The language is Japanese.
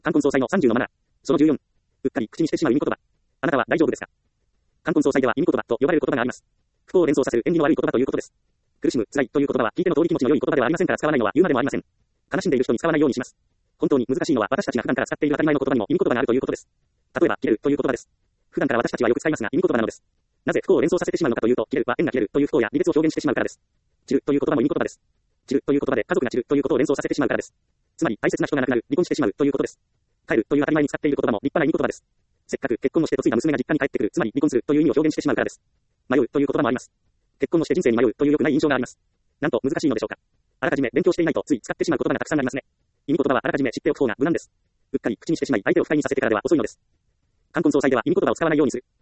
冠婚葬祭の30のマナー。その14。うっかり口にしてしまう意味言葉。あなたは大丈夫ですか？冠婚葬祭では意味言葉と呼ばれる言葉があります。不幸を連想させる縁起の悪い言葉ということです。苦しむ、辛いという言葉は聞いての通り気持ちの良い言葉ではありませんから使わないのは言うまでもありません。悲しんでいる人に使わないようにします。本当に難しいのは私たちが普段から使っている当たり前の言葉にも意味言葉があるということです。例えば、切れるという言葉です。普段から私たちはよく使いますが意味言葉なのです。なぜ不幸を連想させてしまうのかというと、切れるは縁が切れるという不幸や離別を表現してしまうからです。散るという言葉も意味言葉です。散るという言葉で家族が散るということを連想させてしまうからです。つまり大切な人が亡くなる、離婚してしまうということです。帰るという当たり前に使っている言葉も立派な意味言葉です。せっかく結婚をして嫁いだ娘が実家に帰ってくる、つまり離婚するという意味を表現してしまうからです。迷うという言葉もあります。結婚をして人生に迷うという良くない印象があります。なんと難しいのでしょうか。あらかじめ勉強していないとつい使ってしまう言葉がたくさんありますね。意味言葉はあらかじめ知っておく方が無難です。うっかり口にしてしまい相手を不快にさせてからでは遅いのです。冠婚葬祭では意味言葉を使わないようにする。